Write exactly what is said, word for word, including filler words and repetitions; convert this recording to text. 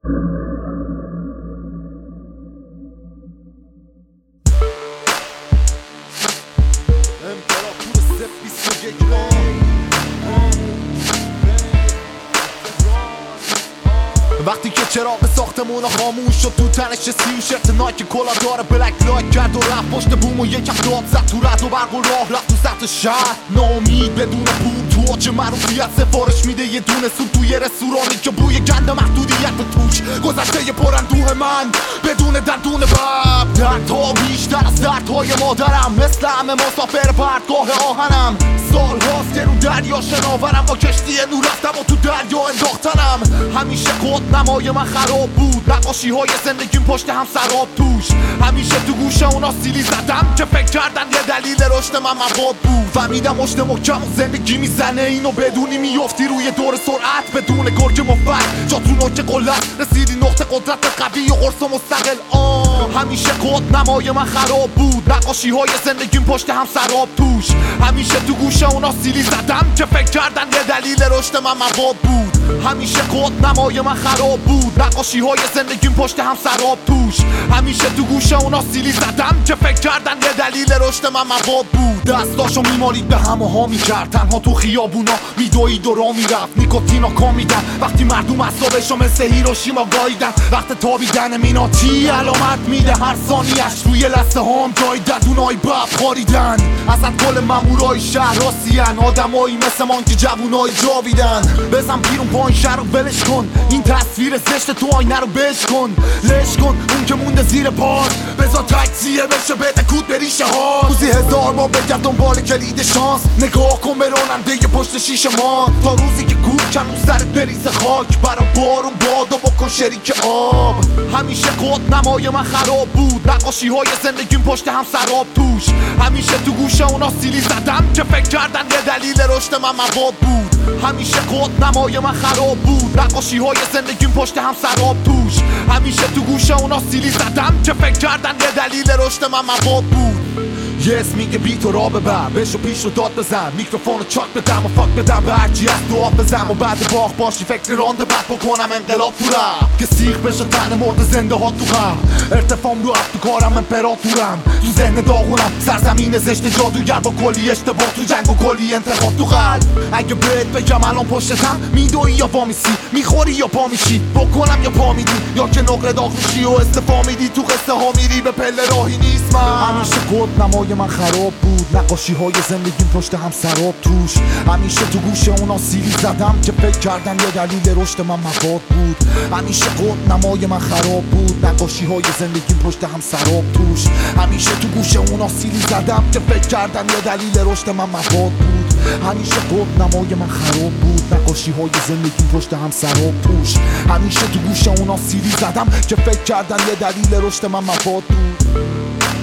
وقتی که چراغ ساختمون خاموش شد تو تنش سی و شرط نایک کلا داره بلک لایک کرد و رفت پشت بوم و یکم داد زد تو رد و برق و راه رفت تو سطح شهر ناامید بدون پول تو آج معروفیت سفارش میده یه دونه سوپ توی رستورانی که بوی گند محدودیت توش گذشته پراندوه من بدون دندون بب دردها بیشتر از دردهای مادرم مثل همه مسافر پرتگاه آهنم سال هاست که رو دریا شناورم با کشتی نور رفتم و تو دریا انداختنم همیشه کد نمای من خراب بود نقاشی های زندگیم پشت هم سراب توش همیشه تو گوشه اونا سیلی زدم که فکر کردن یه دلیل رشد من مواد بود فهمیدم مشت محکم و زندگی میزنه اینو بدونی میفتی روی دور سرعت بدون گرگ مفت جا تو نوک قلت رسیدی نقطه قدرت قوی و قرص و مستقل آه همیشه کد نمای من خراب بود نقاشی های زندگیم پشت هم سراب توش همیشه تو گوشه اونا سیلی زدم که فکر کردن یه دلیل رشد من مواد بود همیشه کد نمای من خراب بود نقاشی های زندگیم پشت هم سراب توش همیشه تو گوشه اونا سیلی زدم که فکر کردن یه دلیل رشد من مواد بود دستاشو میمالید به همه ها میکرد تنها تو خیابونا میدوید و را میرفت نیکوتینا کامیدن وقتی مردم اصابشو مثل هیروشیما گاییدن وقت تابیدن میناتی علامت میده هر ثانیش روی لسه هام جای ددونای بب خاریدن اصلا کل مامورای شهر راسیان آدمایی مثل من که جوونای جاویدن بزن بیرون پایین شهر رو ولش کن این تصویر زشت تو آینه رو بش کن لش کن اون که مونده زیر پار بذار تکسیه بشه بده کود بریشه ها روزی هزار ما بگرد دنبال کلید شانس نگاه کن به راننده پشت شیشه ما تا روزی که کوب کن رو سرت بریز خاک برا بارون باد و بکن شریک آب همیشه کد نمای من خراب بود نقاشی های زندگیم پشت هم سراب توش همیشه تو گوشه اونا سیلی زدم که فکر کردن یه دلیل رشد من مواد بود همیشه کد نمای من خراب بود نقاشی های زندگیم پشت هم سراب توش همیشه تو گوشه اونا سیلی زدم که فکر کردن یه دلیل رشد من مواد بود یه اسمی که بی تو را ببر بشو پیش رو داد بزن میکروفون رو چاک بدم و فاک بدم به هرچی از دعا بزن و بعد باخ باشی فکر رانده بعد بکنم انقلاب تو رفت که سیخ بشه تن مرد زنده ها تو غم ارتفاعم رو افت تو کارم امپراتورم تو ذهن داغونم سرزمین زشت جادوگر با کلی اشتباه تو جنگ و کلی انتخاب تو قلب اگه بهت بگم الان پشتم میدوی یا پا میسی میخوری یا پا میشی بکنم یا پا میدی یا که نقره داغ میشی و استفا میدی تو قصه ها میری به پله راهی نیست من همیشه کد نمای من خراب بود نقاشی های زندگیم پشت هم سراب توش همیشه تو گوشه اونا سیلی زدم که فکر کردن یه دلیل رشد من مواد بود همیشه کد نمای من خراب بود نقاشی های زندگیم پشت هم سراب توش همیشه تو گوشه اونا سیلی زدم که فکر کردن یه دلیل رشد من مواد بود همیشه کد نمای من خراب بود نقاشی های زندگیم پشت هم سراب توش همیشه تو گوشه اونا سیلی زدم که فکر کردن یه دلیل رشد من مواد بود